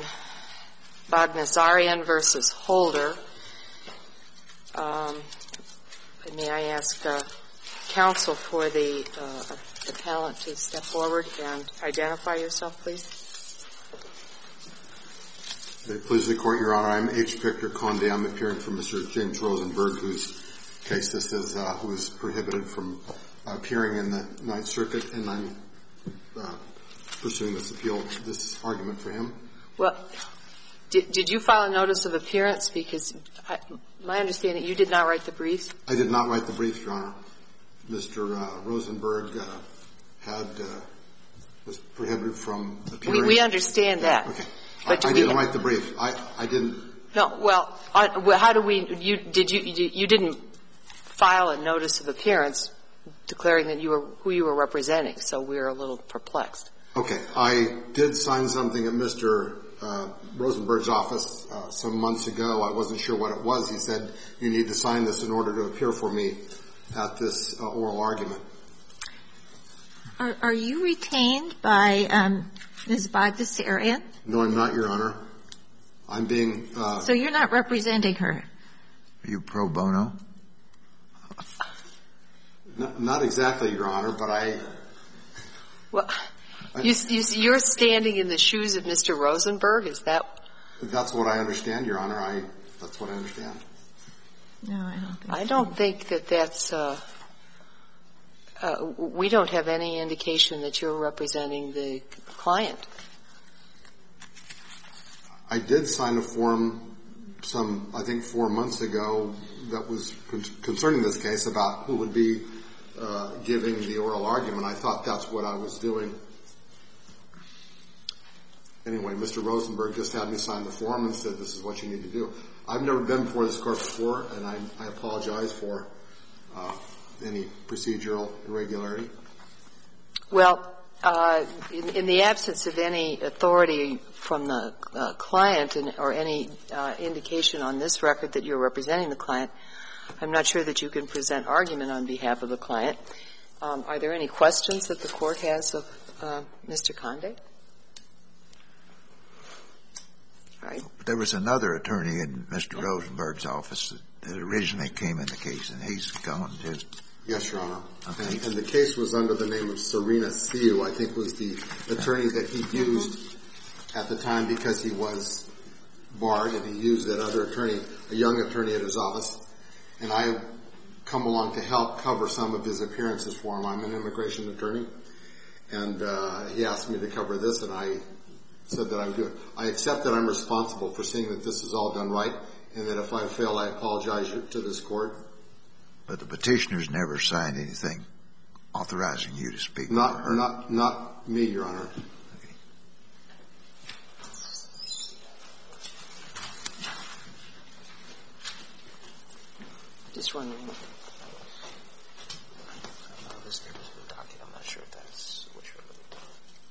Bagdasaryan versus Holder. May I ask counsel for the appellant to step forward and identify yourself, please? Please, the Court, Your Honor. I'm H. Victor Conde. I'm appearing for Mr. James Rosenberg, whose case this is, who is prohibited from appearing in the Ninth Circuit, and I'm pursuing this appeal, this argument for him. Well, did you file a notice of appearance? Because my understanding, you did not write the briefs? I did not write the briefs, Your Honor. Mr. Rosenberg was prohibited from appearing. We understand that. Okay. But I didn't write the brief. I didn't. No. Well, how do we? You didn't file a notice of appearance declaring that who you were representing. So we're a little perplexed. Okay. I did sign something at Mr. Rosenberg's office some months ago. I wasn't sure what it was. He said, you need to sign this in order to appear for me at this oral argument. Are you retained by Ms. Bagdasaryan? No, I'm not, Your Honor. I'm being So you're not representing her? Are you pro bono? Not exactly, Your Honor, but Well, you're standing in the shoes of Mr. Rosenberg, is that? That's what I understand, Your Honor. That's what I understand. No, I don't think I don't think that that's we don't have any indication that you're representing the client. I did sign a form I think 4 months ago that was concerning this case about who would be giving the oral argument. I thought that's what I was doing. Anyway, Mr. Rosenberg just had me sign the form and said this is what you need to do. I've never been before this Court before, and I apologize for any procedural irregularity. Well, in the absence of any authority from the client or any indication on this record that you're representing the client, I'm not sure that you can present argument on behalf of the client. Are there any questions that the Court has of Mr. Conde? All right. There was another attorney in Mr. Rosenberg's office that originally came in the case, and he's gone too. Yes, Your Honor. Okay. And the case was under the name of Serena Siu, I think was the attorney that he used at the time because he was barred, and he used that other attorney, a young attorney at his office. And I come along to help cover some of his appearances for him. I'm an immigration attorney, and he asked me to cover this, and I said that I would do it. I accept that I'm responsible for seeing that this is all done right, and that if I fail, I apologize to this Court. But the petitioner's never signed anything authorizing you to speak for her. Not me, Your Honor. Just one moment. I'm not sure if that's what you're looking for.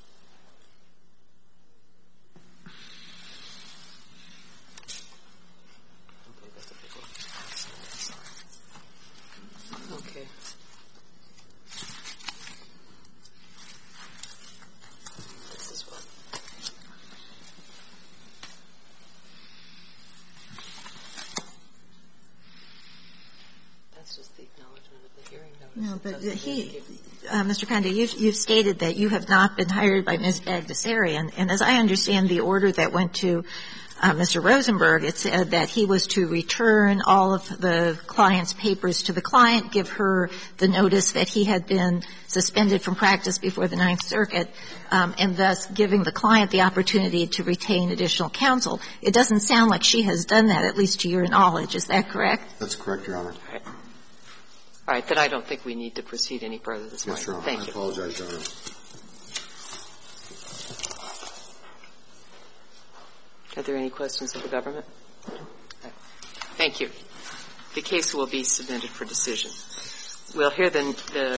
Okay. This is what. That's just the acknowledgement of the hearing notice. No, but Mr. Conde, you've stated that you have not been hired by Ms. Bagdasaryan, and as I understand the order that went to Mr. Rosenberg, it said that he was to return all of the client's papers to the client, give her the notice that he had been suspended from practice before the Ninth Circuit, and thus giving the client the opportunity to retain additional counsel. It doesn't sound like she has done that, at least to your knowledge. Is that correct? That's correct, Your Honor. All right. Then I don't think we need to proceed any further this morning. Yes, Your Honor. Thank you. I apologize, Your Honor. Are there any questions of the government? Thank you. The case will be submitted for decision. We'll hear the